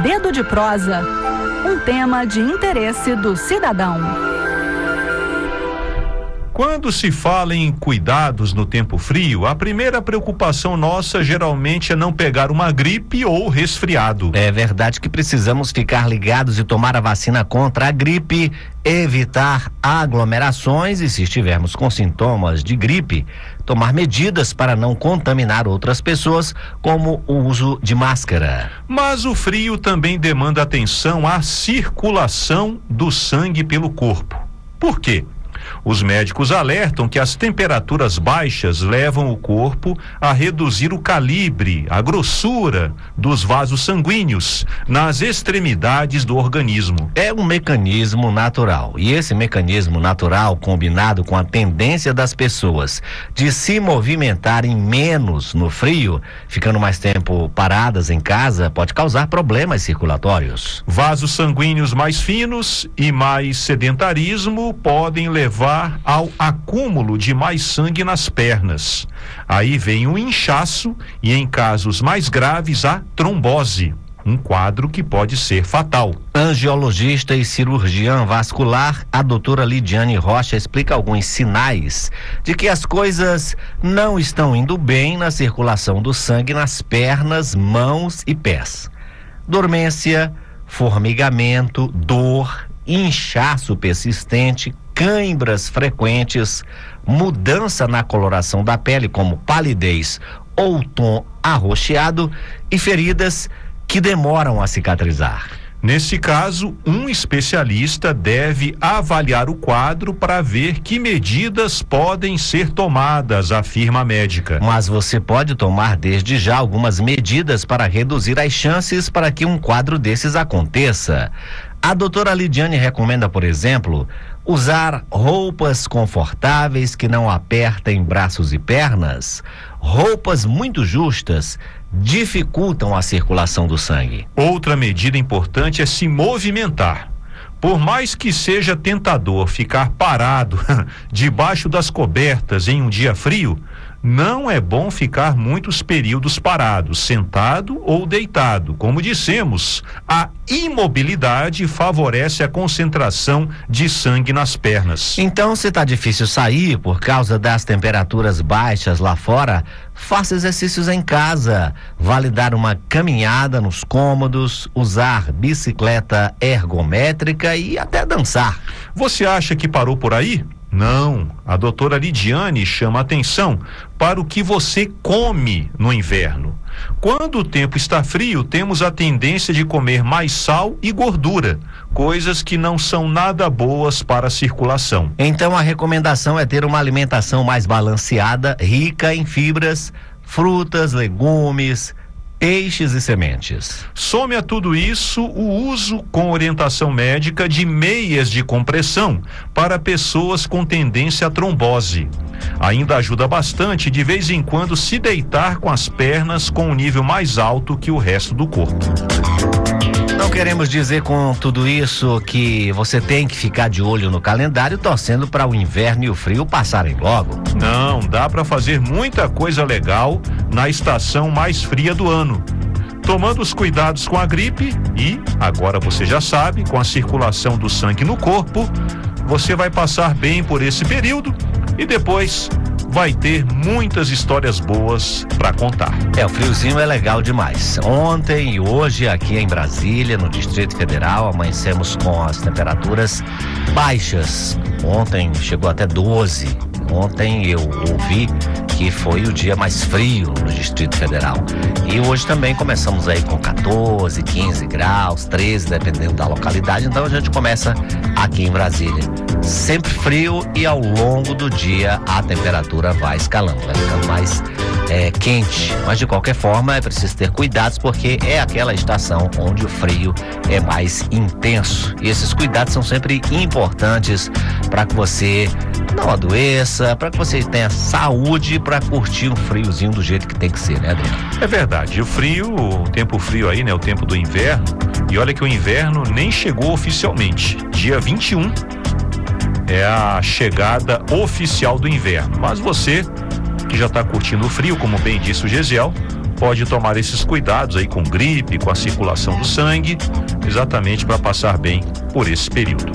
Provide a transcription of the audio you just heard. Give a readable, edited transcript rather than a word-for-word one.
Dedo de Prosa, um tema de interesse do cidadão. Quando se fala em cuidados no tempo frio, a primeira preocupação nossa geralmente é não pegar uma gripe ou resfriado. É verdade que precisamos ficar ligados e tomar a vacina contra a gripe, evitar aglomerações e, se estivermos com sintomas de gripe, tomar medidas para não contaminar outras pessoas, como o uso de máscara. Mas o frio também demanda atenção à circulação do sangue pelo corpo. Por quê? Os médicos alertam que as temperaturas baixas levam o corpo a reduzir o calibre, a grossura dos vasos sanguíneos nas extremidades do organismo. É um mecanismo natural, e esse mecanismo natural, combinado com a tendência das pessoas de se movimentarem menos no frio, ficando mais tempo paradas em casa, pode causar problemas circulatórios. Vasos sanguíneos mais finos e mais sedentarismo podem levar ao acúmulo de mais sangue nas pernas. Aí vem o inchaço e, em casos mais graves, a trombose, um quadro que pode ser fatal. Angiologista e cirurgiã vascular, a doutora Lidiane Rocha explica alguns sinais de que as coisas não estão indo bem na circulação do sangue nas pernas, mãos e pés. Dormência, formigamento, dor, inchaço persistente, cãibras frequentes, mudança na coloração da pele, como palidez ou tom arroxeado, e feridas que demoram a cicatrizar. Nesse caso, um especialista deve avaliar o quadro para ver que medidas podem ser tomadas, afirma a médica. Mas você pode tomar desde já algumas medidas para reduzir as chances para que um quadro desses aconteça. A doutora Lidiane recomenda, por exemplo, usar roupas confortáveis que não apertem braços e pernas. Roupas muito justas dificultam a circulação do sangue. Outra medida importante é se movimentar. Por mais que seja tentador ficar parado debaixo das cobertas em um dia frio, não é bom ficar muitos períodos parados, sentado ou deitado. Como dissemos, a imobilidade favorece a concentração de sangue nas pernas. Então, se está difícil sair por causa das temperaturas baixas lá fora, faça exercícios em casa. Vale dar uma caminhada nos cômodos, usar bicicleta ergométrica e até dançar. Você acha que parou por aí? Não, a doutora Lidiane chama atenção para o que você come no inverno. Quando o tempo está frio, temos a tendência de comer mais sal e gordura, coisas que não são nada boas para a circulação. Então a recomendação é ter uma alimentação mais balanceada, rica em fibras, frutas, legumes, peixes e sementes. Some a tudo isso o uso com orientação médica de meias de compressão para pessoas com tendência à trombose. Ainda ajuda bastante de vez em quando se deitar com as pernas com um nível mais alto que o resto do corpo. Não queremos dizer com tudo isso que você tem que ficar de olho no calendário torcendo para o inverno e o frio passarem logo. Não, dá para fazer muita coisa legal na estação mais fria do ano. Tomando os cuidados com a gripe e, agora você já sabe, com a circulação do sangue no corpo, você vai passar bem por esse período e depois vai ter muitas histórias boas para contar. O friozinho é legal demais. Ontem e hoje aqui em Brasília, no Distrito Federal, amanhecemos com as temperaturas baixas. Ontem chegou até 12. Ontem eu ouvi que foi o dia mais frio no Distrito Federal. E hoje também começamos aí com 14, 15 graus, 13, dependendo da localidade. Então a gente começa aqui em Brasília. Sempre frio e ao longo do dia a temperatura vai escalando, vai ficando mais quente. Mas de qualquer forma é preciso ter cuidados porque é aquela estação onde o frio é mais intenso. E esses cuidados são sempre importantes para que você não adoeça, para que você tenha saúde para curtir um friozinho do jeito que tem que ser, né, Adriano? É verdade, o tempo frio aí, né, o tempo do inverno, e olha que o inverno nem chegou oficialmente. Dia 21 é a chegada oficial do inverno, mas você que já está curtindo o frio, como bem disse o Gesiel, pode tomar esses cuidados aí com gripe, com a circulação do sangue, exatamente para passar bem por esse período.